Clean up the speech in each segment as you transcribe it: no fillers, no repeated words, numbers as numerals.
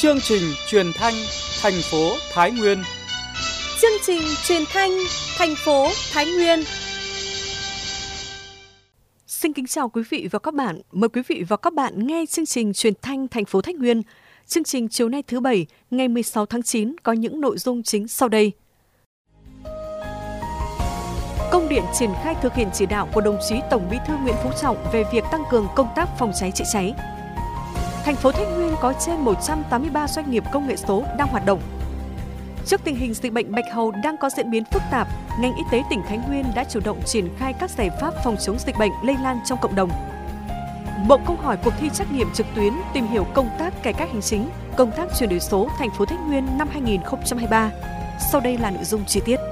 Chương trình truyền thanh thành phố Thái Nguyên. Chương trình truyền thanh thành phố Thái Nguyên. Xin kính chào quý vị và các bạn. Mời quý vị và các bạn nghe chương trình truyền thanh thành phố Thái Nguyên. Chương trình chiều nay thứ Bảy, ngày 16 tháng 9 có những nội dung chính sau đây. Công điện triển khai thực hiện chỉ đạo của đồng chí Tổng Bí thư Nguyễn Phú Trọng về việc tăng cường công tác phòng cháy chữa cháy. Thành phố Thái Nguyên có trên 183 doanh nghiệp công nghệ số đang hoạt động. Trước tình hình dịch bệnh bạch hầu đang có diễn biến phức tạp, ngành y tế tỉnh Thái Nguyên đã chủ động triển khai các giải pháp phòng chống dịch bệnh lây lan trong cộng đồng. Bộ câu hỏi cuộc thi trắc nghiệm trực tuyến tìm hiểu công tác cải cách hành chính, công tác chuyển đổi số thành phố Thái Nguyên năm 2023. Sau đây là nội dung chi tiết.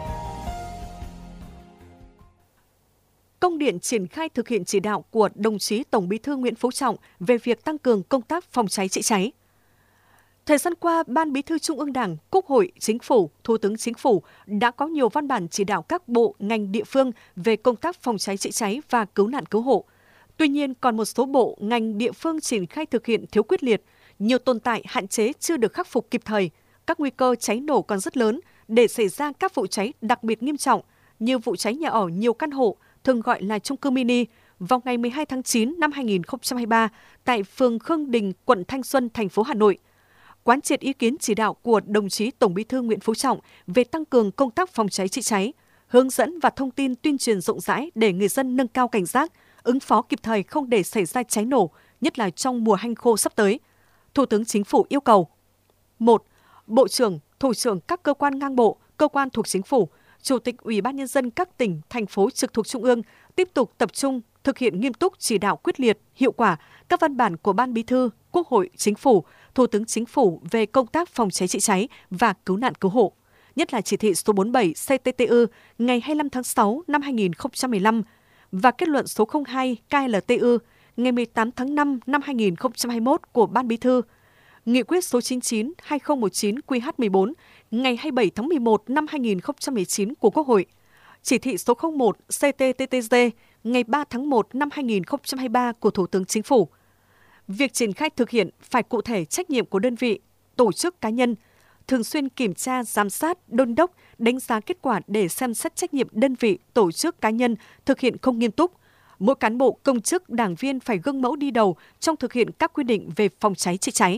Công điện triển khai thực hiện chỉ đạo của đồng chí Tổng Bí thư Nguyễn Phú Trọng về việc tăng cường công tác phòng cháy chữa cháy. Thời gian qua, Ban Bí thư Trung ương Đảng, Quốc hội, Chính phủ, Thủ tướng Chính phủ đã có nhiều văn bản chỉ đạo các bộ, ngành địa phương về công tác phòng cháy chữa cháy và cứu nạn cứu hộ. Tuy nhiên, còn một số bộ, ngành địa phương triển khai thực hiện thiếu quyết liệt, nhiều tồn tại hạn chế chưa được khắc phục kịp thời, các nguy cơ cháy nổ còn rất lớn để xảy ra các vụ cháy đặc biệt nghiêm trọng như vụ cháy nhà ở nhiều căn hộ, thường gọi là chung cư mini, vào ngày 12 tháng 9 năm 2023 tại phường Khương Đình, quận Thanh Xuân, thành phố Hà Nội. Quán triệt ý kiến chỉ đạo của đồng chí Tổng Bí thư Nguyễn Phú Trọng về tăng cường công tác phòng cháy chữa cháy, hướng dẫn và thông tin tuyên truyền rộng rãi để người dân nâng cao cảnh giác, ứng phó kịp thời không để xảy ra cháy nổ, nhất là trong mùa hanh khô sắp tới. Thủ tướng Chính phủ yêu cầu: 1. Bộ trưởng, thủ trưởng các cơ quan ngang bộ, cơ quan thuộc Chính phủ, Chủ tịch Ủy ban Nhân dân các tỉnh, thành phố trực thuộc Trung ương tiếp tục tập trung thực hiện nghiêm túc chỉ đạo quyết liệt, hiệu quả các văn bản của Ban Bí thư, Quốc hội, Chính phủ, Thủ tướng Chính phủ về công tác phòng cháy chữa cháy và cứu nạn cứu hộ, nhất là chỉ thị số 47 CTTU ngày 25 tháng 6 năm 2015 và kết luận số 02 KLTU ngày 18 tháng 5 năm 2021 của Ban Bí thư, Nghị quyết số 99/2019 QH14 ngày 27 tháng 11 năm 2019 của Quốc hội, chỉ thị số 01 CTTTG ngày 3 tháng 1 năm 2023 của Thủ tướng Chính phủ. Việc triển khai thực hiện phải cụ thể trách nhiệm của đơn vị, tổ chức cá nhân, thường xuyên kiểm tra, giám sát, đôn đốc, đánh giá kết quả để xem xét trách nhiệm đơn vị, tổ chức cá nhân thực hiện không nghiêm túc. Mỗi cán bộ, công chức, đảng viên phải gương mẫu đi đầu trong thực hiện các quy định về phòng cháy chữa cháy.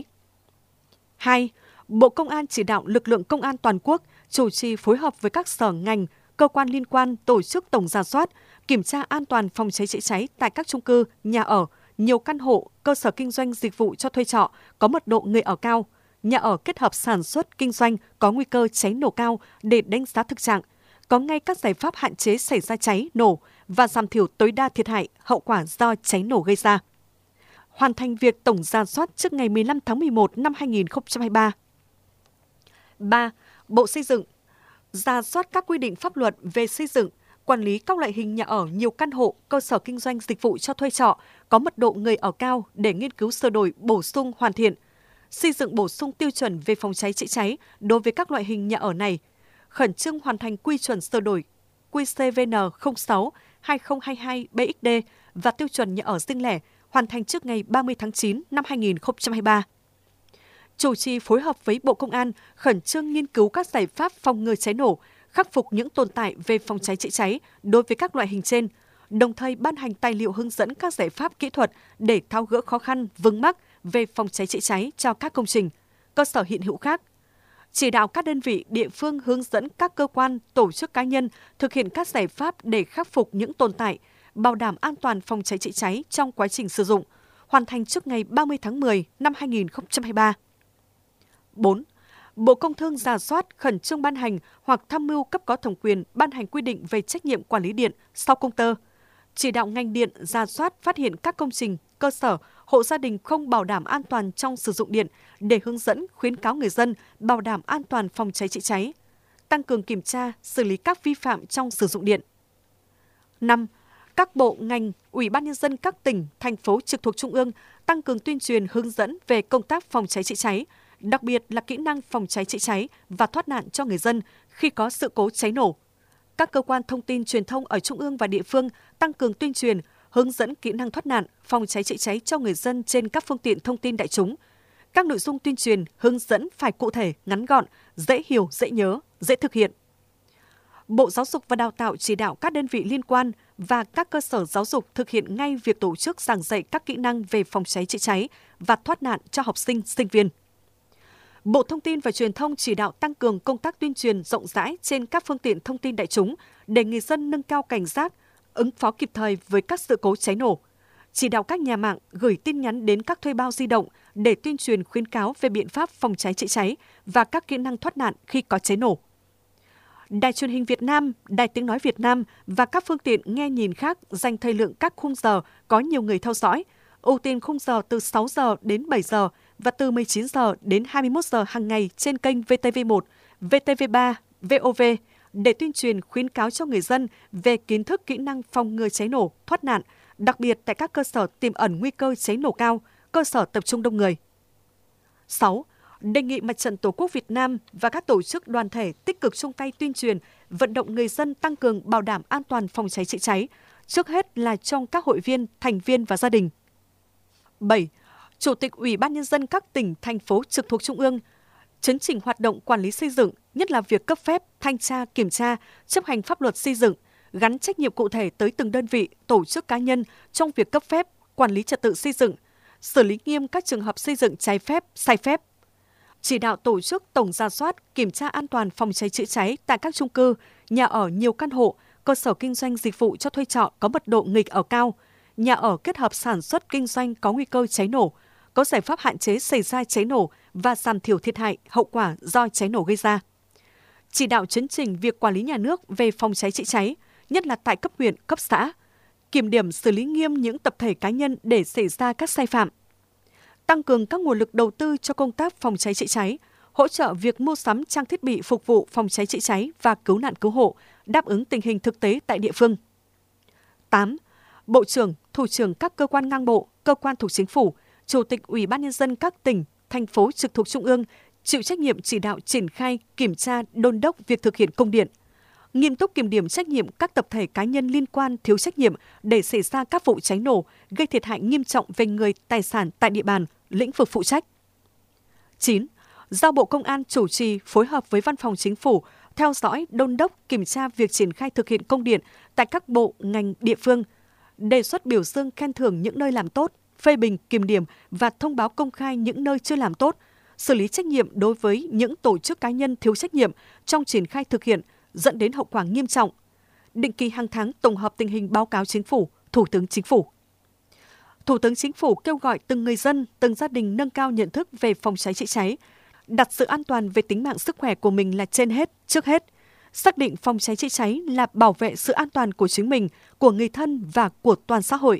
2. Bộ Công an chỉ đạo lực lượng công an toàn quốc chủ trì phối hợp với các sở ngành, cơ quan liên quan tổ chức tổng rà soát, kiểm tra an toàn phòng cháy chữa cháy tại các chung cư, nhà ở, nhiều căn hộ, cơ sở kinh doanh dịch vụ cho thuê trọ có mật độ người ở cao, nhà ở kết hợp sản xuất kinh doanh có nguy cơ cháy nổ cao để đánh giá thực trạng, có ngay các giải pháp hạn chế xảy ra cháy, nổ và giảm thiểu tối đa thiệt hại, hậu quả do cháy nổ gây ra. Hoàn thành việc tổng rà soát trước ngày 15 tháng 11 năm 2023. 3. Bộ Xây dựng rà soát các quy định pháp luật về xây dựng, quản lý các loại hình nhà ở nhiều căn hộ, cơ sở kinh doanh dịch vụ cho thuê trọ có mật độ người ở cao để nghiên cứu sửa đổi, bổ sung, hoàn thiện, xây dựng bổ sung tiêu chuẩn về phòng cháy chữa cháy đối với các loại hình nhà ở này, khẩn trương hoàn thành quy chuẩn sửa đổi QCVN 06/2022 BXD và tiêu chuẩn nhà ở riêng lẻ hoàn thành trước ngày 30 tháng 9 năm 2023. Chủ trì phối hợp với Bộ Công an khẩn trương nghiên cứu các giải pháp phòng ngừa cháy nổ, khắc phục những tồn tại về phòng cháy chữa cháy đối với các loại hình trên, đồng thời ban hành tài liệu hướng dẫn các giải pháp kỹ thuật để tháo gỡ khó khăn, vướng mắc về phòng cháy chữa cháy cho các công trình, cơ sở hiện hữu khác. Chỉ đạo các đơn vị địa phương hướng dẫn các cơ quan, tổ chức cá nhân thực hiện các giải pháp để khắc phục những tồn tại, bảo đảm an toàn phòng cháy chữa cháy trong quá trình sử dụng, hoàn thành trước ngày 30 tháng 10 năm 2023. 4. Bộ Công Thương rà soát, khẩn trương ban hành hoặc tham mưu cấp có thẩm quyền ban hành quy định về trách nhiệm quản lý điện sau công tơ. Chỉ đạo ngành điện rà soát phát hiện các công trình, cơ sở, hộ gia đình không bảo đảm an toàn trong sử dụng điện để hướng dẫn, khuyến cáo người dân bảo đảm an toàn phòng cháy chữa cháy. Tăng cường kiểm tra, xử lý các vi phạm trong sử dụng điện. 5. Các bộ, ngành, Ủy ban Nhân dân các tỉnh, thành phố trực thuộc Trung ương tăng cường tuyên truyền hướng dẫn về công tác phòng cháy chữa cháy, đặc biệt là kỹ năng phòng cháy chữa cháy và thoát nạn cho người dân khi có sự cố cháy nổ. Các cơ quan thông tin truyền thông ở Trung ương và địa phương tăng cường tuyên truyền, hướng dẫn kỹ năng thoát nạn, phòng cháy chữa cháy cho người dân trên các phương tiện thông tin đại chúng, Các nội dung tuyên truyền, hướng dẫn phải cụ thể, ngắn gọn, dễ hiểu, dễ nhớ, dễ thực hiện. Bộ Giáo dục và Đào tạo chỉ đạo các đơn vị liên quan và các cơ sở giáo dục thực hiện ngay việc tổ chức giảng dạy các kỹ năng về phòng cháy chữa cháy và thoát nạn cho học sinh, sinh viên. Bộ Thông tin và Truyền thông chỉ đạo tăng cường công tác tuyên truyền rộng rãi trên các phương tiện thông tin đại chúng để người dân nâng cao cảnh giác, ứng phó kịp thời với các sự cố cháy nổ. Chỉ đạo các nhà mạng gửi tin nhắn đến các thuê bao di động để tuyên truyền khuyến cáo về biện pháp phòng cháy chữa cháy và các kỹ năng thoát nạn khi có cháy nổ. Đài Truyền hình Việt Nam, Đài Tiếng nói Việt Nam và các phương tiện nghe nhìn khác dành thời lượng các khung giờ có nhiều người theo dõi, ưu tiên khung giờ từ 6 giờ đến 7 giờ và từ 19 giờ đến 21 giờ hàng ngày trên kênh VTV1, VTV3, VOV để tuyên truyền khuyến cáo cho người dân về kiến thức kỹ năng phòng ngừa cháy nổ, thoát nạn, đặc biệt tại các cơ sở tiềm ẩn nguy cơ cháy nổ cao, cơ sở tập trung đông người. 6. Đề nghị Mặt trận Tổ quốc Việt Nam và các tổ chức đoàn thể tích cực chung tay tuyên truyền, vận động người dân tăng cường bảo đảm an toàn phòng cháy chữa cháy, trước hết là trong các hội viên, thành viên và gia đình. 7. Chủ tịch Ủy ban Nhân dân các tỉnh, thành phố trực thuộc Trung ương chấn chỉnh hoạt động quản lý xây dựng, nhất là việc cấp phép, thanh tra, kiểm tra, chấp hành pháp luật xây dựng, gắn trách nhiệm cụ thể tới từng đơn vị, tổ chức cá nhân trong việc cấp phép, quản lý trật tự xây dựng, xử lý nghiêm các trường hợp xây dựng trái phép, sai phép. Chỉ đạo tổ chức tổng rà soát, kiểm tra an toàn phòng cháy chữa cháy tại các chung cư, nhà ở nhiều căn hộ, cơ sở kinh doanh dịch vụ cho thuê trọ có mật độ nghịch ở cao, nhà ở kết hợp sản xuất kinh doanh có nguy cơ cháy nổ, có giải pháp hạn chế xảy ra cháy nổ và giảm thiểu thiệt hại, hậu quả do cháy nổ gây ra. Chỉ đạo chấn chỉnh việc quản lý nhà nước về phòng cháy chữa cháy, nhất là tại cấp huyện, cấp xã, kiểm điểm xử lý nghiêm những tập thể cá nhân để xảy ra các sai phạm. Tăng cường các nguồn lực đầu tư cho công tác phòng cháy chữa cháy, hỗ trợ việc mua sắm trang thiết bị phục vụ phòng cháy chữa cháy và cứu nạn cứu hộ, đáp ứng tình hình thực tế tại địa phương. 8. Bộ trưởng, thủ trưởng các cơ quan ngang bộ, cơ quan thuộc Chính phủ, Chủ tịch Ủy ban Nhân dân các tỉnh, thành phố trực thuộc Trung ương chịu trách nhiệm chỉ đạo triển khai, kiểm tra, đôn đốc việc thực hiện công điện. Nghiêm túc kiểm điểm trách nhiệm các tập thể cá nhân liên quan thiếu trách nhiệm để xảy ra các vụ cháy nổ, gây thiệt hại nghiêm trọng về người, tài sản tại địa bàn, lĩnh vực phụ trách. 9. Giao Bộ Công an chủ trì phối hợp với Văn phòng Chính phủ theo dõi, đôn đốc, kiểm tra việc triển khai thực hiện công điện tại các bộ, ngành, địa phương, đề xuất biểu dương khen thưởng những nơi làm tốt, phê bình, kiểm điểm và thông báo công khai những nơi chưa làm tốt, xử lý trách nhiệm đối với những tổ chức cá nhân thiếu trách nhiệm trong triển khai thực hiện dẫn đến hậu quả nghiêm trọng. Định kỳ hàng tháng tổng hợp tình hình báo cáo Chính phủ, Thủ tướng Chính phủ. Thủ tướng Chính phủ kêu gọi từng người dân, từng gia đình nâng cao nhận thức về phòng cháy chữa cháy, đặt sự an toàn về tính mạng sức khỏe của mình là trên hết, trước hết. Xác định phòng cháy chữa cháy là bảo vệ sự an toàn của chính mình, của người thân và của toàn xã hội.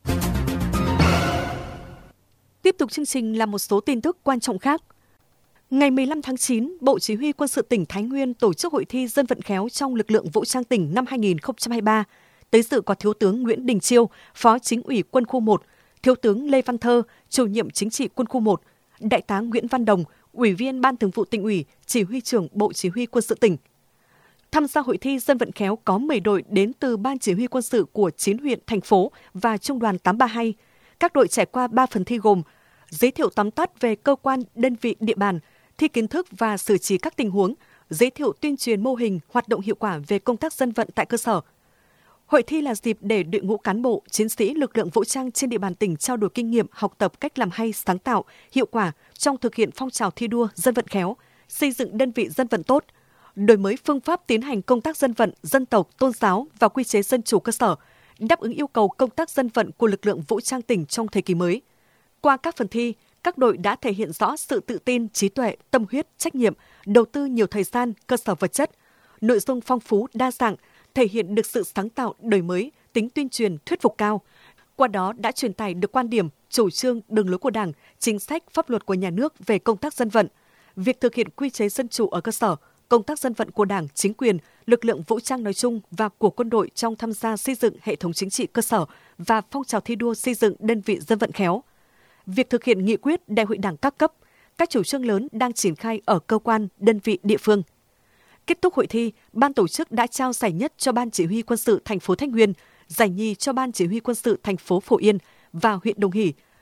Tiếp tục chương trình là một số tin tức quan trọng khác. Ngày 15 tháng 9, Bộ Chỉ huy Quân sự tỉnh Thái Nguyên tổ chức hội thi dân vận khéo trong lực lượng vũ trang tỉnh năm 2023. Tới dự có Thiếu tướng Nguyễn Đình Chiêu, Phó Chính ủy Quân khu 1, Thiếu tướng Lê Văn Thơ, Chủ nhiệm Chính trị Quân khu 1, Đại tá Nguyễn Văn Đồng, Ủy viên Ban Thường vụ Tỉnh ủy, Chỉ huy trưởng Bộ Chỉ huy Quân sự tỉnh. Tham gia hội thi dân vận khéo có 10 đội đến từ Ban Chỉ huy Quân sự của 9 huyện, thành phố và Trung đoàn 832. Các đội trải qua 3 phần thi gồm giới thiệu tóm tắt về cơ quan, đơn vị, địa bàn, thi kiến thức và xử trí các tình huống, giới thiệu tuyên truyền mô hình, hoạt động hiệu quả về công tác dân vận tại cơ sở. Hội thi là dịp để đội ngũ cán bộ, chiến sĩ lực lượng vũ trang trên địa bàn tỉnh trao đổi kinh nghiệm, học tập cách làm hay, sáng tạo, hiệu quả trong thực hiện phong trào thi đua dân vận khéo, xây dựng đơn vị dân vận tốt, đổi mới phương pháp tiến hành công tác dân vận, dân tộc, tôn giáo và quy chế dân chủ cơ sở, đáp ứng yêu cầu công tác dân vận của lực lượng vũ trang tỉnh trong thời kỳ mới. Qua các phần thi, các đội đã thể hiện rõ sự tự tin, trí tuệ, tâm huyết, trách nhiệm, đầu tư nhiều thời gian, cơ sở vật chất, nội dung phong phú, đa dạng, thể hiện được sự sáng tạo, đổi mới, tính tuyên truyền, thuyết phục cao. Qua đó đã truyền tải được quan điểm, chủ trương, đường lối của Đảng, chính sách, pháp luật của nhà nước về công tác dân vận, việc thực hiện quy chế dân chủ ở cơ sở, công tác dân vận của Đảng, chính quyền, lực lượng vũ trang nói chung và của quân đội trong tham gia xây dựng hệ thống chính trị cơ sở và phong trào thi đua xây dựng đơn vị dân vận khéo. Việc thực hiện nghị quyết Đại hội Đảng các cấp, các chủ trương lớn đang triển khai ở cơ quan, đơn vị, địa phương. Kết thúc hội thi, ban tổ chức đã trao giải nhất cho Ban Chỉ huy Quân sự thành phố Thái Nguyên, giải nhì cho Ban Chỉ huy Quân sự thành phố Phổ Yên và huyện Đồng Hỷ,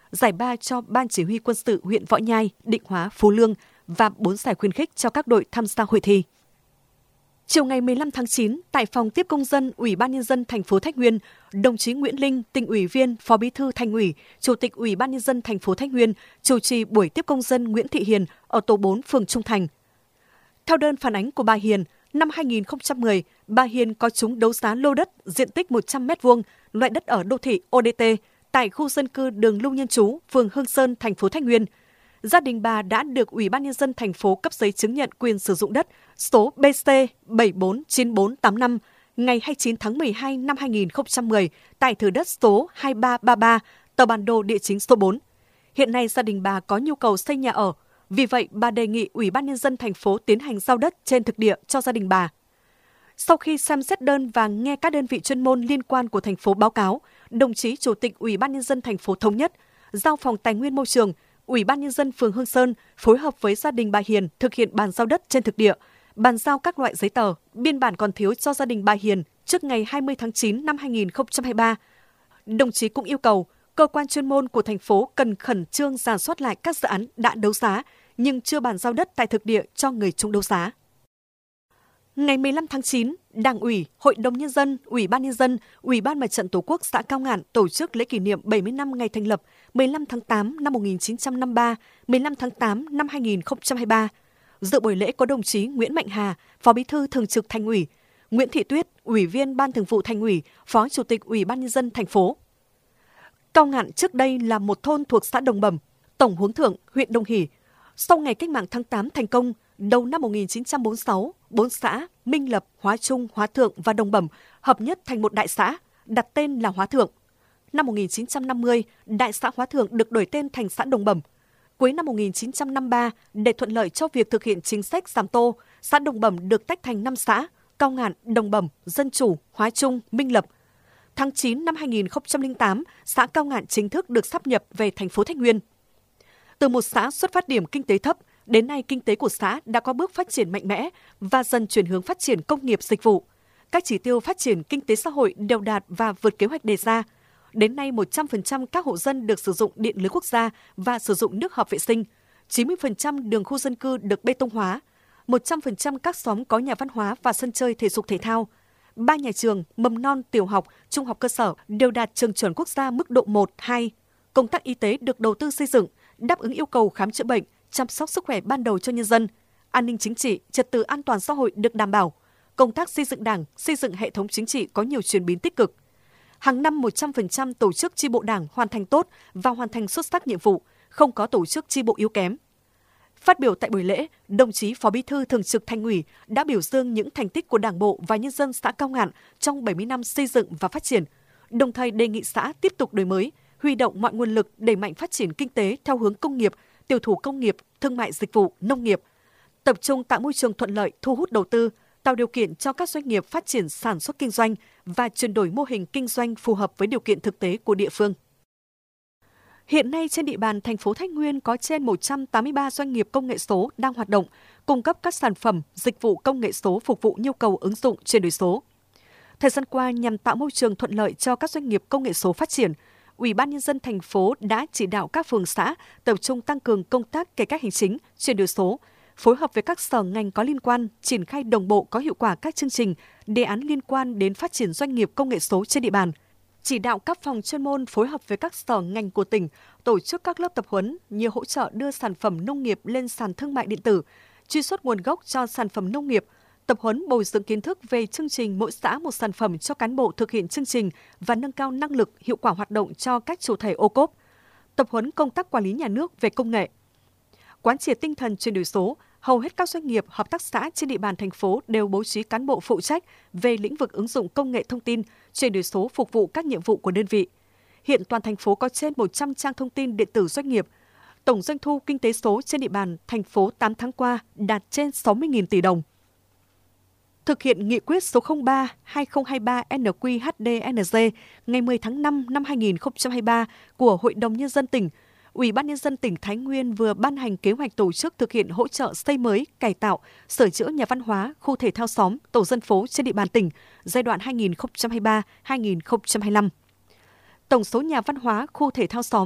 giải ba cho Ban Chỉ huy Quân sự huyện Võ Nhai, Định Hóa, Phú Lương và 4 giải khuyến khích cho các đội tham gia hội thi. Chiều ngày 15 tháng 9, tại phòng tiếp công dân Ủy ban Nhân dân thành phố Thái Nguyên, đồng chí Nguyễn Linh, tỉnh ủy viên, Phó Bí thư Thành ủy, Chủ tịch Ủy ban Nhân dân thành phố Thái Nguyên chủ trì buổi tiếp công dân Nguyễn Thị Hiền ở tổ 4 phường Trung Thành. Theo đơn phản ánh của bà Hiền, năm 2010, bà Hiền có trúng đấu giá lô đất diện tích 100 m2, loại đất ở đô thị ODT tại khu dân cư đường Lưu Nhân Trú, phường Hương Sơn, thành phố Thái Nguyên. Gia đình bà đã được Ủy ban Nhân dân thành phố cấp giấy chứng nhận quyền sử dụng đất số BC 749485 ngày 29 tháng 12 năm 2010 tại thửa đất số 2333, tờ bản đồ địa chính số 4. Hiện nay gia đình bà có nhu cầu xây nhà ở, vì vậy bà đề nghị Ủy ban Nhân dân thành phố tiến hành giao đất trên thực địa cho gia đình bà. Sau khi xem xét đơn và nghe các đơn vị chuyên môn liên quan của thành phố báo cáo, đồng chí Chủ tịch Ủy ban Nhân dân thành phố thống nhất giao Phòng Tài nguyên Môi trường, Ủy ban Nhân dân phường Hương Sơn phối hợp với gia đình bà Hiền thực hiện bàn giao đất trên thực địa, bàn giao các loại giấy tờ, biên bản còn thiếu cho gia đình bà Hiền trước ngày 20 tháng 9 năm 2023. Đồng chí cũng yêu cầu cơ quan chuyên môn của thành phố cần khẩn trương rà soát lại các dự án đã đấu giá nhưng chưa bàn giao đất tại thực địa cho người trúng đấu giá. Ngày 15 tháng 9, Đảng ủy, Hội đồng Nhân dân, Ủy ban Nhân dân, Ủy ban Mặt trận Tổ quốc xã Cao Ngạn tổ chức lễ kỷ niệm 70 năm ngày thành lập 15 tháng 8 năm 1953, 15 tháng 8 năm 2023. Dự buổi lễ có đồng chí Nguyễn Mạnh Hà, Phó Bí thư Thường trực Thành ủy, Nguyễn Thị Tuyết, Ủy viên Ban Thường vụ Thành ủy, Phó Chủ tịch Ủy ban Nhân dân thành phố. Cao Ngạn trước đây là một thôn thuộc xã Đồng Bẩm, Tổng Huống Thượng, huyện Đồng Hỷ. Sau ngày Cách mạng tháng 8 thành công, đầu năm 1946, 4 xã Minh Lập, Hóa Trung, Hóa Thượng và Đồng Bẩm hợp nhất thành một đại xã, đặt tên là Hóa Thượng. Năm 1950, đại xã Hóa Thượng được đổi tên thành xã Đồng Bẩm. Cuối năm 1953, để thuận lợi cho việc thực hiện chính sách giảm tô, xã Đồng Bẩm được tách thành 5 xã: Cao Ngạn, Đồng Bẩm, Dân Chủ, Hóa Trung, Minh Lập. Tháng 9 năm 2008, xã Cao Ngạn chính thức được sáp nhập về thành phố Thái Nguyên. Từ một xã xuất phát điểm kinh tế thấp, đến nay kinh tế của xã đã có bước phát triển mạnh mẽ và dần chuyển hướng phát triển công nghiệp dịch vụ. Các chỉ tiêu phát triển kinh tế xã hội đều đạt và vượt kế hoạch đề ra. Đến nay, 100% các hộ dân được sử dụng điện lưới quốc gia và sử dụng nước hợp vệ sinh. 90% đường khu dân cư được bê tông hóa. 100% các xóm có nhà văn hóa và sân chơi thể dục thể thao. 3 nhà trường, mầm non, tiểu học, trung học cơ sở đều đạt trường chuẩn quốc gia mức độ 1, 2. Công tác y tế được đầu tư xây dựng, đáp ứng yêu cầu khám chữa bệnh, chăm sóc sức khỏe ban đầu cho nhân dân. An ninh chính trị, trật tự an toàn xã hội được đảm bảo. Công tác xây dựng Đảng, xây dựng hệ thống chính trị có nhiều chuyển biến tích cực. Hàng năm 100% tổ chức chi bộ Đảng hoàn thành tốt và hoàn thành xuất sắc nhiệm vụ, không có tổ chức chi bộ yếu kém. Phát biểu tại buổi lễ, đồng chí Phó Bí thư Thường trực Thành ủy đã biểu dương những thành tích của Đảng bộ và nhân dân xã Cao Ngạn trong 70 năm xây dựng và phát triển, đồng thời đề nghị xã tiếp tục đổi mới, huy động mọi nguồn lực đẩy mạnh phát triển kinh tế theo hướng công nghiệp, tiểu thủ công nghiệp, thương mại dịch vụ, nông nghiệp, tập trung tạo môi trường thuận lợi thu hút đầu tư, tạo điều kiện cho các doanh nghiệp phát triển sản xuất kinh doanh và chuyển đổi mô hình kinh doanh phù hợp với điều kiện thực tế của địa phương. Hiện nay trên địa bàn thành phố Thái Nguyên có trên 183 doanh nghiệp công nghệ số đang hoạt động, cung cấp các sản phẩm, dịch vụ công nghệ số phục vụ nhu cầu ứng dụng chuyển đổi số. Thời gian qua, nhằm tạo môi trường thuận lợi cho các doanh nghiệp công nghệ số phát triển, Ủy ban Nhân dân thành phố đã chỉ đạo các phường xã tập trung tăng cường công tác cải cách hành chính, chuyển đổi số, phối hợp với các sở ngành có liên quan, triển khai đồng bộ có hiệu quả các chương trình, đề án liên quan đến phát triển doanh nghiệp công nghệ số trên địa bàn. Chỉ đạo các phòng chuyên môn phối hợp với các sở ngành của tỉnh, tổ chức các lớp tập huấn như hỗ trợ đưa sản phẩm nông nghiệp lên sàn thương mại điện tử, truy xuất nguồn gốc cho sản phẩm nông nghiệp, tập huấn bồi dưỡng kiến thức về chương trình mỗi xã một sản phẩm cho cán bộ thực hiện chương trình và nâng cao năng lực, hiệu quả hoạt động cho các chủ thể ô cốp, tập huấn công tác quản lý nhà nước về công nghệ. Quán triệt tinh thần chuyển đổi số, hầu hết các doanh nghiệp, hợp tác xã trên địa bàn thành phố đều bố trí cán bộ phụ trách về lĩnh vực ứng dụng công nghệ thông tin, chuyển đổi số phục vụ các nhiệm vụ của đơn vị. Hiện toàn thành phố có trên 100 trang thông tin điện tử doanh nghiệp. Tổng doanh thu kinh tế số trên địa bàn thành phố 8 tháng qua đạt trên 60.000 tỷ đồng. Thực hiện nghị quyết số 03/2023 NQ-HDNG ngày 10 tháng 5 năm 2023 của Hội đồng Nhân dân tỉnh, Ủy ban Nhân dân tỉnh Thái Nguyên vừa ban hành kế hoạch tổ chức thực hiện hỗ trợ xây mới, cải tạo, sửa chữa nhà văn hóa, khu thể thao xóm, tổ dân phố trên địa bàn tỉnh giai đoạn 2023-2025. Tổng số nhà văn hóa, khu thể thao xóm,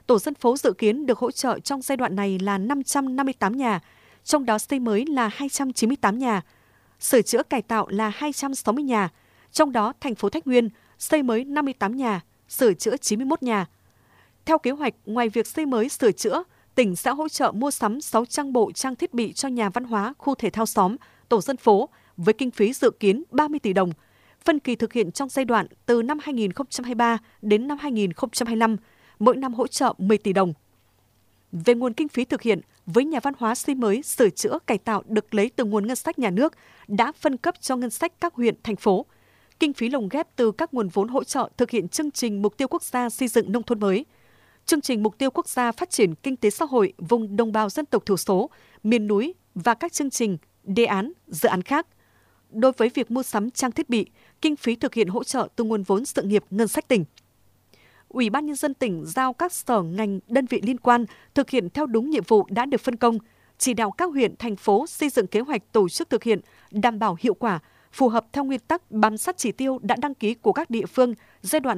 tổ dân phố dự kiến được hỗ trợ trong giai đoạn này là 558 nhà, trong đó xây mới là 298 nhà, sửa chữa cải tạo là 260 nhà, trong đó thành phố Thái Nguyên xây mới 58 nhà, sửa chữa 91 nhà. Theo kế hoạch, ngoài việc xây mới sửa chữa, tỉnh sẽ hỗ trợ mua sắm 600 bộ trang thiết bị cho nhà văn hóa, khu thể thao xóm, tổ dân phố với kinh phí dự kiến 30 tỷ đồng, phân kỳ thực hiện trong giai đoạn từ năm 2023 đến năm 2025, mỗi năm hỗ trợ 10 tỷ đồng. Về nguồn kinh phí thực hiện, với nhà văn hóa xây mới, sửa chữa, cải tạo được lấy từ nguồn ngân sách nhà nước, đã phân cấp cho ngân sách các huyện, thành phố. Kinh phí lồng ghép từ các nguồn vốn hỗ trợ thực hiện chương trình Mục tiêu Quốc gia xây dựng nông thôn mới, chương trình Mục tiêu Quốc gia phát triển kinh tế xã hội vùng đồng bào dân tộc thiểu số, miền núi và các chương trình, đề án, dự án khác. Đối với việc mua sắm trang thiết bị, kinh phí thực hiện hỗ trợ từ nguồn vốn sự nghiệp ngân sách tỉnh. Ủy ban Nhân dân tỉnh giao các sở ngành đơn vị liên quan thực hiện theo đúng nhiệm vụ đã được phân công, chỉ đạo các huyện, thành phố xây dựng kế hoạch tổ chức thực hiện đảm bảo hiệu quả, phù hợp theo nguyên tắc bám sát chỉ tiêu đã đăng ký của các địa phương giai đoạn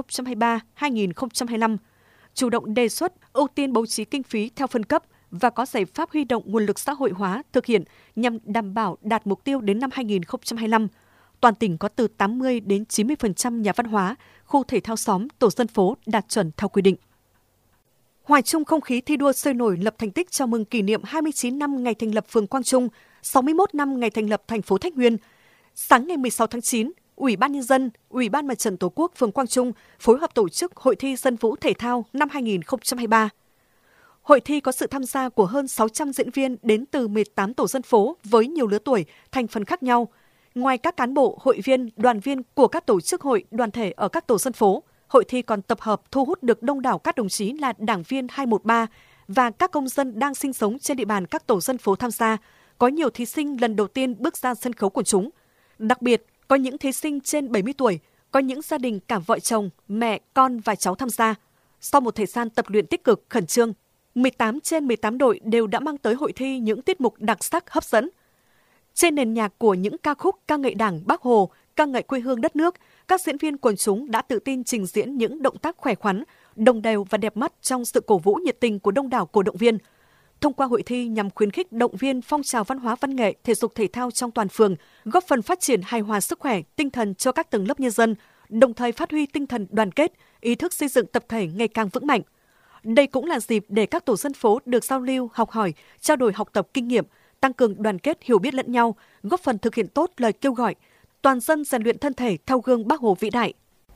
2023-2025, chủ động đề xuất, ưu tiên bố trí kinh phí theo phân cấp và có giải pháp huy động nguồn lực xã hội hóa thực hiện nhằm đảm bảo đạt mục tiêu đến năm 2025. Toàn tỉnh có từ 80 đến 90% nhà văn hóa, khu thể thao xóm, tổ dân phố đạt chuẩn theo quy định. Hòa chung không khí thi đua sôi nổi lập thành tích chào mừng kỷ niệm 29 năm ngày thành lập phường Quang Trung, 61 năm ngày thành lập thành phố Thái Nguyên. Sáng ngày 16 tháng 9, Ủy ban Nhân dân, Ủy ban Mặt trận Tổ quốc phường Quang Trung phối hợp tổ chức Hội thi Dân vũ Thể thao năm 2023. Hội thi có sự tham gia của hơn 600 diễn viên đến từ 18 tổ dân phố với nhiều lứa tuổi, thành phần khác nhau. Ngoài các cán bộ, hội viên, đoàn viên của các tổ chức hội, đoàn thể ở các tổ dân phố, hội thi còn tập hợp thu hút được đông đảo các đồng chí là đảng viên 213 và các công dân đang sinh sống trên địa bàn các tổ dân phố tham gia. Có nhiều thí sinh lần đầu tiên bước ra sân khấu quần chúng. Đặc biệt, có những thí sinh trên 70 tuổi, có những gia đình cả vợ chồng, mẹ, con và cháu tham gia. Sau một thời gian tập luyện tích cực, khẩn trương, 18 trên 18 đội đều đã mang tới hội thi những tiết mục đặc sắc hấp dẫn. Trên nền nhạc của những ca khúc ca ngợi Đảng, Bác Hồ, ca ngợi quê hương đất nước, các diễn viên quần chúng đã tự tin trình diễn những động tác khỏe khoắn, đồng đều và đẹp mắt trong sự cổ vũ nhiệt tình của đông đảo cổ động viên. Thông qua hội thi nhằm khuyến khích động viên phong trào văn hóa văn nghệ, thể dục thể thao trong toàn phường, góp phần phát triển hài hòa sức khỏe, tinh thần cho các tầng lớp nhân dân, đồng thời phát huy tinh thần đoàn kết, ý thức xây dựng tập thể ngày càng vững mạnh. Đây cũng là dịp để các tổ dân phố được giao lưu, học hỏi, trao đổi học tập kinh nghiệm, tăng cường đoàn kết, hiểu biết lẫn nhau, góp phần thực hiện tốt lời kêu gọi toàn dân rèn luyện thân thể theo gương Bác Hồ vĩ đại.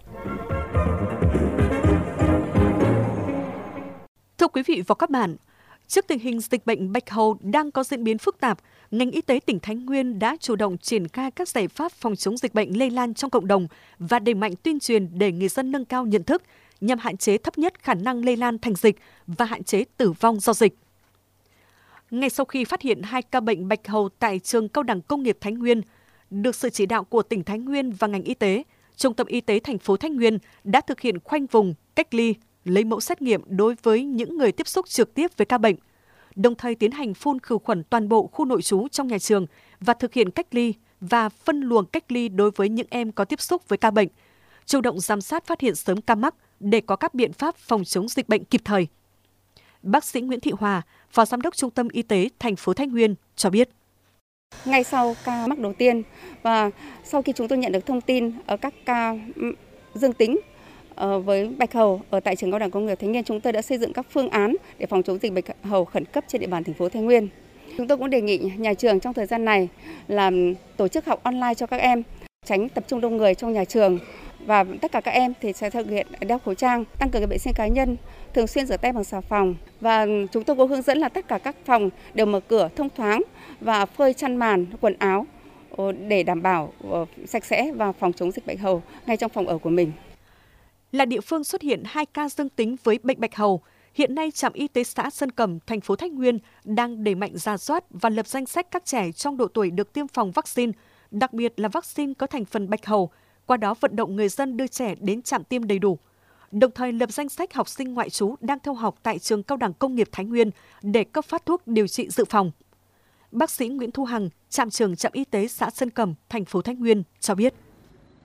Thưa quý vị và các bạn, trước tình hình dịch bệnh bạch hầu đang có diễn biến phức tạp, ngành y tế tỉnh Thái Nguyên đã chủ động triển khai các giải pháp phòng chống dịch bệnh lây lan trong cộng đồng và đẩy mạnh tuyên truyền để người dân nâng cao nhận thức nhằm hạn chế thấp nhất khả năng lây lan thành dịch và hạn chế tử vong do dịch. Ngay sau khi phát hiện 2 ca bệnh bạch hầu tại trường Cao đẳng Công nghiệp Thái Nguyên, được sự chỉ đạo của tỉnh Thái Nguyên và ngành y tế, Trung tâm Y tế thành phố Thái Nguyên đã thực hiện khoanh vùng, cách ly, lấy mẫu xét nghiệm đối với những người tiếp xúc trực tiếp với ca bệnh, đồng thời tiến hành phun khử khuẩn toàn bộ khu nội trú trong nhà trường và thực hiện cách ly và phân luồng cách ly đối với những em có tiếp xúc với ca bệnh, chủ động giám sát phát hiện sớm ca mắc để có các biện pháp phòng chống dịch bệnh kịp thời. Bác sĩ Nguyễn Thị Hòa, Phó Giám đốc Trung tâm Y tế thành phố Thái Nguyên cho biết. Ngay sau ca mắc đầu tiên và sau khi chúng tôi nhận được thông tin ở các ca dương tính với bạch hầu ở tại trường Cao đẳng Công nghiệp Thái Nguyên, chúng tôi đã xây dựng các phương án để phòng chống dịch bạch hầu khẩn cấp trên địa bàn thành phố Thái Nguyên. Chúng tôi cũng đề nghị nhà trường trong thời gian này là tổ chức học online cho các em, tránh tập trung đông người trong nhà trường. Và tất cả các em thì sẽ thực hiện đeo khẩu trang, tăng cường vệ sinh cá nhân, thường xuyên rửa tay bằng xà phòng. Và chúng tôi có hướng dẫn là tất cả các phòng đều mở cửa thông thoáng và phơi chăn màn, quần áo để đảm bảo sạch sẽ và phòng chống dịch bạch hầu ngay trong phòng ở của mình. Là địa phương xuất hiện 2 ca dương tính với bệnh bạch hầu, hiện nay trạm y tế xã Sơn Cẩm, thành phố Thái Nguyên đang đẩy mạnh rà soát và lập danh sách các trẻ trong độ tuổi được tiêm phòng vaccine, đặc biệt là vaccine có thành phần bạch hầu, qua đó vận động người dân đưa trẻ đến trạm tiêm đầy đủ. Đồng thời lập danh sách học sinh ngoại trú đang theo học tại trường Cao đẳng Công nghiệp Thái Nguyên để cấp phát thuốc điều trị dự phòng. Bác sĩ Nguyễn Thu Hằng, trạm trưởng trạm y tế xã Sơn Cẩm, thành phố Thái Nguyên cho biết.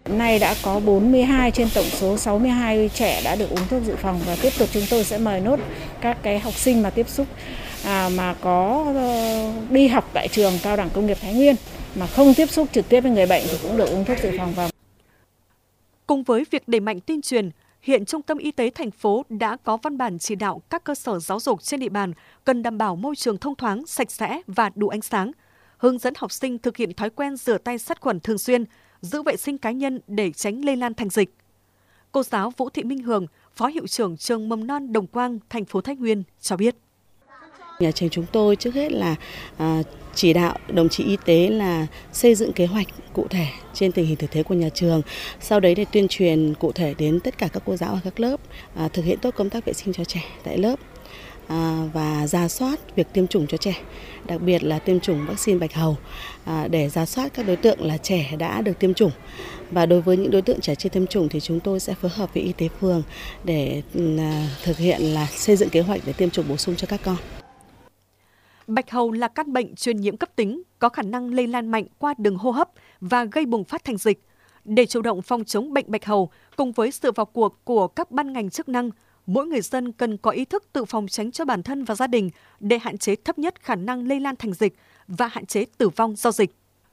Nay đã có 42 trên tổng số 62 trẻ đã được uống thuốc dự phòng, và tiếp tục chúng tôi sẽ mời nốt các cái học sinh mà tiếp xúc mà có đi học tại trường Cao đẳng Công nghiệp Thái Nguyên mà không tiếp xúc trực tiếp với người bệnh thì cũng được uống thuốc dự phòng vào. Cùng với việc đẩy mạnh tuyên truyền, hiện Trung tâm Y tế thành phố đã có văn bản chỉ đạo các cơ sở giáo dục trên địa bàn cần đảm bảo môi trường thông thoáng, sạch sẽ và đủ ánh sáng, hướng dẫn học sinh thực hiện thói quen rửa tay sát khuẩn thường xuyên, giữ vệ sinh cá nhân để tránh lây lan thành dịch. Cô giáo Vũ Thị Minh Hường, Phó Hiệu trưởng trường Mầm non Đồng Quang, thành phố Thái Nguyên cho biết. Nhà trường chúng tôi trước hết là chỉ đạo đồng chí y tế là xây dựng kế hoạch cụ thể trên tình hình thực tế của nhà trường. Sau đấy để tuyên truyền cụ thể đến tất cả các cô giáo ở các lớp, thực hiện tốt công tác vệ sinh cho trẻ tại lớp và rà soát việc tiêm chủng cho trẻ, đặc biệt là tiêm chủng vaccine bạch hầu để rà soát các đối tượng là trẻ đã được tiêm chủng. Và đối với những đối tượng trẻ chưa tiêm chủng thì chúng tôi sẽ phối hợp với y tế phường để thực hiện là xây dựng kế hoạch để tiêm chủng bổ sung cho các con. Bạch hầu là căn bệnh truyền nhiễm cấp tính, có khả năng lây lan mạnh qua đường hô hấp và gây bùng phát thành dịch. Để chủ động phòng chống bệnh bạch hầu, cùng với sự vào cuộc của các ban ngành chức năng, mỗi người dân cần có ý thức tự phòng tránh cho bản thân và gia đình để hạn chế thấp nhất khả năng lây lan thành dịch và hạn chế tử vong do dịch.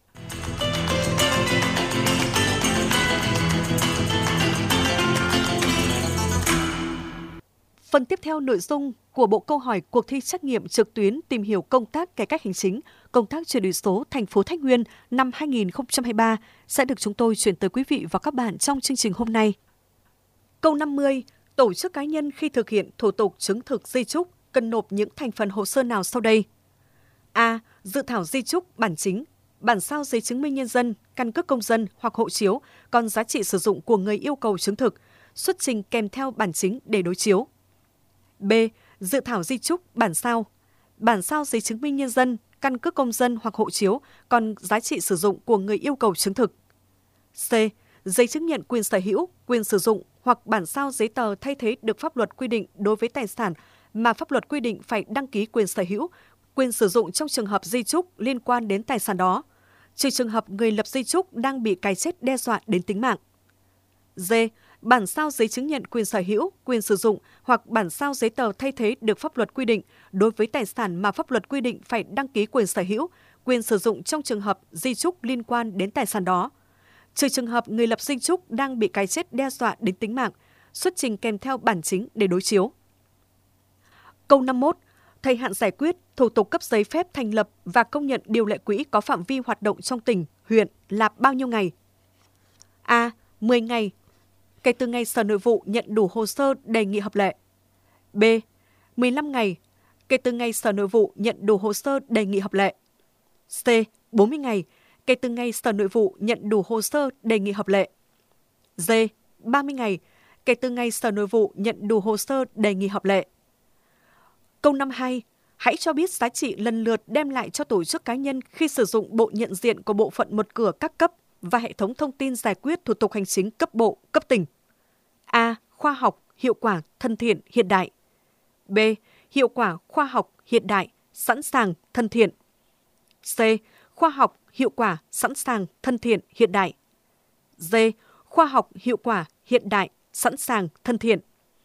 Phần tiếp theo nội dung của bộ câu hỏi cuộc thi trắc nghiệm trực tuyến tìm hiểu công tác cải cách hành chính, công tác chuyển đổi số thành phố Thái Nguyên năm 2023 sẽ được chúng tôi chuyển tới quý vị và các bạn trong chương trình hôm nay. Câu 50. Tổ chức cá nhân khi thực hiện thủ tục chứng thực di chúc cần nộp những thành phần hồ sơ nào sau đây? A. Dự thảo di chúc bản chính, bản sao giấy chứng minh nhân dân, căn cước công dân hoặc hộ chiếu còn giá trị sử dụng của người yêu cầu chứng thực, xuất trình kèm theo bản chính để đối chiếu. B. Dự thảo di chúc bản sao giấy chứng minh nhân dân, căn cước công dân hoặc hộ chiếu còn giá trị sử dụng của người yêu cầu chứng thực. C. Giấy chứng nhận quyền sở hữu, quyền sử dụng hoặc bản sao giấy tờ thay thế được pháp luật quy định đối với tài sản mà pháp luật quy định phải đăng ký quyền sở hữu, quyền sử dụng trong trường hợp di chúc liên quan đến tài sản đó, trừ trường hợp người lập di chúc đang bị cái chết đe dọa đến tính mạng. D. Bản sao giấy chứng nhận quyền sở hữu, quyền sử dụng hoặc bản sao giấy tờ thay thế được pháp luật quy định đối với tài sản mà pháp luật quy định phải đăng ký quyền sở hữu, quyền sử dụng trong trường hợp di chúc liên quan đến tài sản đó, trừ trường hợp người lập di chúc đang bị cái chết đe dọa đến tính mạng, xuất trình kèm theo bản chính để đối chiếu. Câu 51. Thời hạn giải quyết, thủ tục cấp giấy phép thành lập và công nhận điều lệ quỹ có phạm vi hoạt động trong tỉnh, huyện là bao nhiêu ngày? A. 10 ngày, kể từ ngày Sở Nội vụ nhận đủ hồ sơ đề nghị hợp lệ. B. 15 ngày, kể từ ngày Sở Nội vụ nhận đủ hồ sơ đề nghị hợp lệ. C. 40 ngày, kể từ ngày Sở Nội vụ nhận đủ hồ sơ đề nghị hợp lệ. D. 30 ngày, kể từ ngày Sở Nội vụ nhận đủ hồ sơ đề nghị hợp lệ. Câu 52. Hãy cho biết giá trị lần lượt đem lại cho tổ chức cá nhân khi sử dụng bộ nhận diện của bộ phận một cửa các cấp và hệ thống thông tin giải quyết thủ tục hành chính cấp bộ, cấp tỉnh. A. Khoa học, hiệu quả, thân thiện, hiện đại. B. Hiệu quả, khoa học, hiện đại, sẵn sàng, thân thiện. C. Khoa học, hiệu quả, sẵn sàng, thân thiện, hiện đại. D. Khoa học, hiệu quả, hiện đại, sẵn sàng, thân thiện.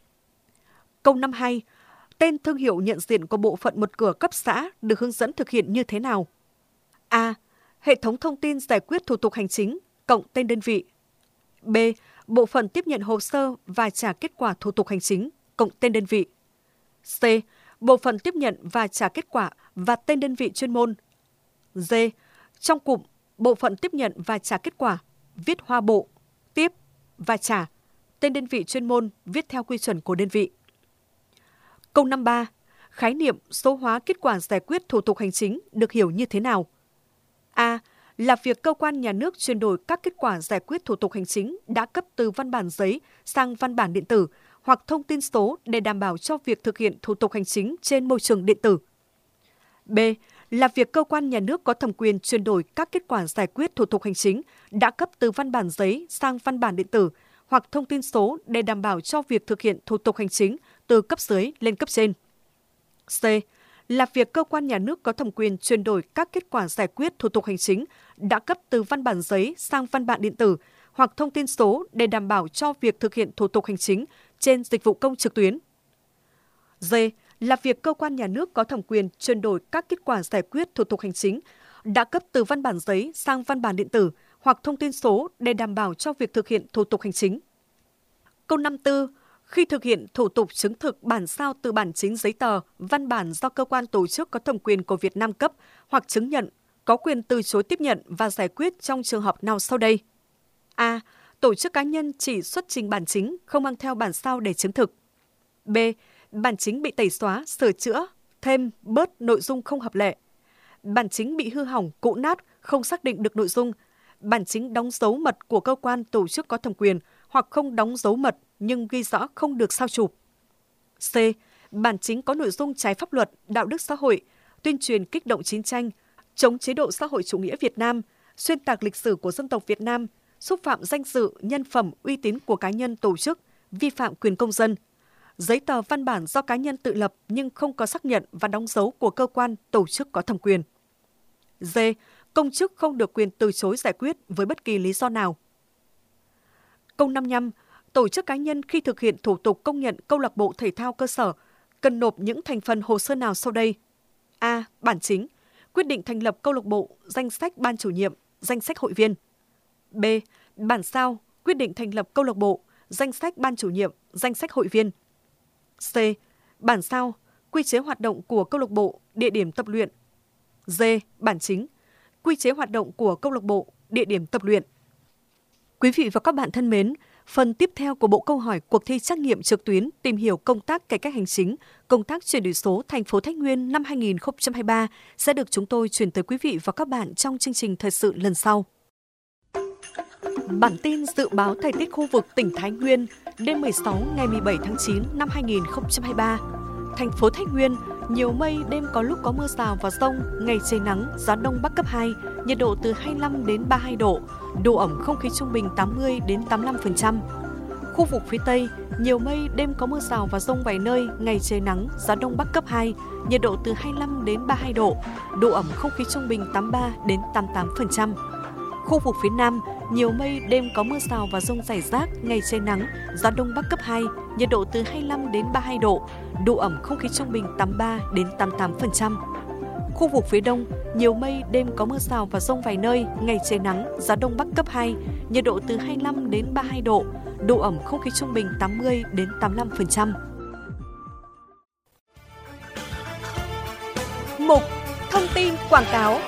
Câu 52. Tên thương hiệu nhận diện của bộ phận một cửa cấp xã được hướng dẫn thực hiện như thế nào? A. Hệ thống thông tin giải quyết thủ tục hành chính, cộng tên đơn vị. B. Bộ phận tiếp nhận hồ sơ và trả kết quả thủ tục hành chính, cộng tên đơn vị. C. Bộ phận tiếp nhận và trả kết quả và tên đơn vị chuyên môn. D. Trong cụm, bộ phận tiếp nhận và trả kết quả, viết hoa bộ, tiếp và trả, tên đơn vị chuyên môn viết theo quy chuẩn của đơn vị. Câu 53. Khái niệm số hóa kết quả giải quyết thủ tục hành chính được hiểu như thế nào? A. Là việc cơ quan nhà nước chuyển đổi các kết quả giải quyết thủ tục hành chính đã cấp từ văn bản giấy sang văn bản điện tử hoặc thông tin số để đảm bảo cho việc thực hiện thủ tục hành chính trên môi trường điện tử. B. Là việc cơ quan nhà nước có thẩm quyền chuyển đổi các kết quả giải quyết thủ tục hành chính đã cấp từ văn bản giấy sang văn bản điện tử hoặc thông tin số để đảm bảo cho việc thực hiện thủ tục hành chính từ cấp dưới lên cấp trên. C. Là việc cơ quan nhà nước có thẩm quyền chuyển đổi các kết quả giải quyết thủ tục hành chính đã cấp từ văn bản giấy sang văn bản điện tử hoặc thông tin số để đảm bảo cho việc thực hiện thủ tục hành chính trên dịch vụ công trực tuyến. D. Là việc cơ quan nhà nước có thẩm quyền chuyển đổi các kết quả giải quyết thủ tục hành chính đã cấp từ văn bản giấy sang văn bản điện tử hoặc thông tin số để đảm bảo cho việc thực hiện thủ tục hành chính. Câu 54. Khi thực hiện thủ tục chứng thực bản sao từ bản chính giấy tờ, văn bản do cơ quan tổ chức có thẩm quyền của Việt Nam cấp hoặc chứng nhận, có quyền từ chối tiếp nhận và giải quyết trong trường hợp nào sau đây? A. Tổ chức cá nhân chỉ xuất trình bản chính, không mang theo bản sao để chứng thực. B. Bản chính bị tẩy xóa, sửa chữa, thêm, bớt nội dung không hợp lệ. Bản chính bị hư hỏng, cũ nát, không xác định được nội dung. Bản chính đóng dấu mật của cơ quan tổ chức có thẩm quyền hoặc không đóng dấu mật nhưng ghi rõ không được sao chụp. C. Bản chính có nội dung trái pháp luật, đạo đức xã hội, tuyên truyền kích động chiến tranh, chống chế độ xã hội chủ nghĩa Việt Nam, xuyên tạc lịch sử của dân tộc Việt Nam, xúc phạm danh dự, nhân phẩm, uy tín của cá nhân tổ chức, vi phạm quyền công dân. Giấy tờ văn bản do cá nhân tự lập nhưng không có xác nhận và đóng dấu của cơ quan tổ chức có thẩm quyền. D. Công chức không được quyền từ chối giải quyết với bất kỳ lý do nào. Câu 55. Tổ chức cá nhân khi thực hiện thủ tục công nhận câu lạc bộ thể thao cơ sở cần nộp những thành phần hồ sơ nào sau đây? A. Bản chính, quyết định thành lập câu lạc bộ, danh sách ban chủ nhiệm, danh sách hội viên. B. Bản sao, quyết định thành lập câu lạc bộ, danh sách ban chủ nhiệm, danh sách hội viên. C. Bản sao, quy chế hoạt động của câu lạc bộ, địa điểm tập luyện. D. Bản chính, quy chế hoạt động của câu lạc bộ, địa điểm tập luyện. Quý vị và các bạn thân mến, phần tiếp theo của bộ câu hỏi cuộc thi trắc nghiệm trực tuyến tìm hiểu công tác cải cách hành chính, công tác chuyển đổi số thành phố Thái Nguyên năm 2023 sẽ được chúng tôi chuyển tới quý vị và các bạn trong chương trình thời sự lần sau. Bản tin dự báo thời tiết khu vực tỉnh Thái Nguyên đêm 16 ngày 17 tháng 9 năm 2023. Thành phố Thái Nguyên, nhiều mây, đêm có lúc có mưa rào và dông, ngày trời nắng, gió đông bắc cấp 2, nhiệt độ từ 25 đến 32 độ, độ ẩm không khí trung bình 80 đến 85%. Khu vực phía Tây, nhiều mây, đêm có mưa rào và dông vài nơi, ngày trời nắng, gió đông bắc cấp 2, nhiệt độ từ 25 đến 32 độ, độ ẩm không khí trung bình 83 đến 88%. Khu vực phía Nam, nhiều mây, đêm có mưa rào và dông rải rác, ngày trời nắng, gió đông bắc cấp 2, nhiệt độ từ 25 đến 32 độ, độ ẩm không khí trung bình 83 đến 88%. Khu vực phía Đông, nhiều mây, đêm có mưa rào và dông vài nơi, ngày trời nắng, gió đông bắc cấp 2, nhiệt độ từ 25 đến 32 độ, độ ẩm không khí trung bình 80 đến 85%. Mục Thông tin quảng cáo.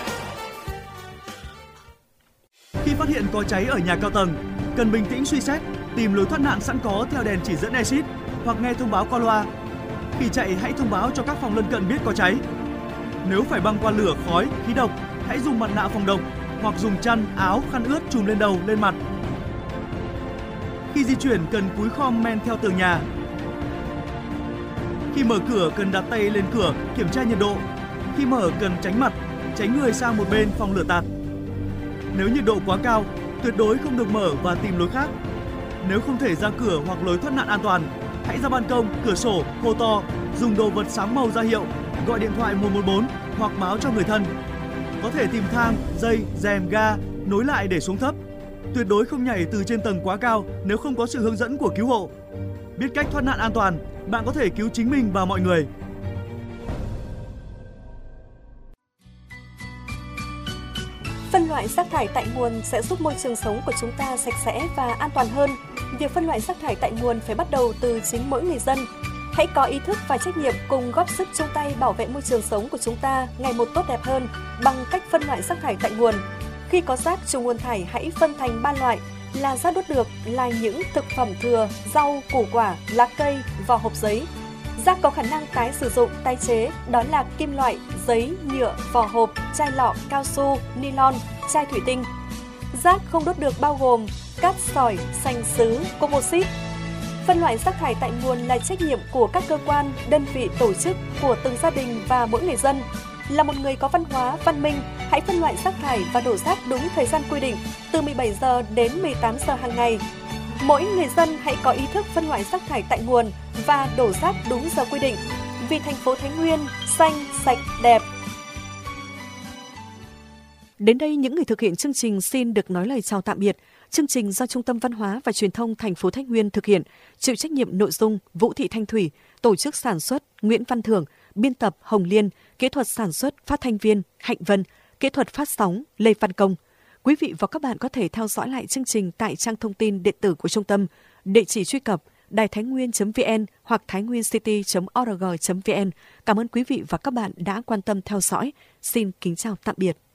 Khi phát hiện có cháy ở nhà cao tầng, cần bình tĩnh suy xét, tìm lối thoát nạn sẵn có theo đèn chỉ dẫn exit hoặc nghe thông báo qua loa. Khi chạy hãy thông báo cho các phòng lân cận biết có cháy. Nếu phải băng qua lửa, khói, khí độc, hãy dùng mặt nạ phòng độc hoặc dùng chăn, áo, khăn ướt trùm lên đầu, lên mặt. Khi di chuyển cần cúi khom men theo tường nhà. Khi mở cửa cần đặt tay lên cửa kiểm tra nhiệt độ. Khi mở cần tránh mặt, tránh người sang một bên phòng lửa tạt. Nếu nhiệt độ quá cao, tuyệt đối không được mở và tìm lối khác. Nếu không thể ra cửa hoặc lối thoát nạn an toàn, hãy ra ban công, cửa sổ, hô to, dùng đồ vật sáng màu ra hiệu, gọi điện thoại 114 hoặc báo cho người thân. Có thể tìm thang, dây, rèm, ga, nối lại để xuống thấp. Tuyệt đối không nhảy từ trên tầng quá cao nếu không có sự hướng dẫn của cứu hộ. Biết cách thoát nạn an toàn, bạn có thể cứu chính mình và mọi người. Phân loại rác thải tại nguồn sẽ giúp môi trường sống của chúng ta sạch sẽ và an toàn hơn. Việc phân loại rác thải tại nguồn phải bắt đầu từ chính mỗi người dân. Hãy có ý thức và trách nhiệm cùng góp sức chung tay bảo vệ môi trường sống của chúng ta ngày một tốt đẹp hơn bằng cách phân loại rác thải tại nguồn. Khi có rác trùng nguồn thải hãy phân thành 3 loại là rác đốt được là những thực phẩm thừa, rau, củ quả, lá cây, vỏ hộp giấy. Rác có khả năng tái sử dụng, tái chế đó là kim loại, giấy, nhựa, vỏ hộp, chai lọ, cao su, nylon, chai thủy tinh. Rác không đốt được bao gồm cát sỏi, sành sứ, composite. Phân loại rác thải tại nguồn là trách nhiệm của các cơ quan, đơn vị, tổ chức, của từng gia đình và mỗi người dân. Là một người có văn hóa, văn minh, hãy phân loại rác thải và đổ rác đúng thời gian quy định, từ 17 giờ đến 18 giờ hàng ngày. Mỗi người dân hãy có ý thức phân loại rác thải tại nguồn và đổ rác đúng giờ quy định. Vì thành phố Thái Nguyên xanh, sạch, đẹp. Đến đây những người thực hiện chương trình xin được nói lời chào tạm biệt. Chương trình do Trung tâm Văn hóa và Truyền thông thành phố Thái Nguyên thực hiện, chịu trách nhiệm nội dung Vũ Thị Thanh Thủy, tổ chức sản xuất Nguyễn Văn Thưởng, biên tập Hồng Liên, kỹ thuật sản xuất phát thanh viên Hạnh Vân, kỹ thuật phát sóng Lê Văn Công. Quý vị và các bạn có thể theo dõi lại chương trình tại trang thông tin điện tử của trung tâm, địa chỉ truy cập đàitháinnguyên.vn hoặc thainwincity.org.vn. Cảm ơn quý vị và các bạn đã quan tâm theo dõi. Xin kính chào tạm biệt.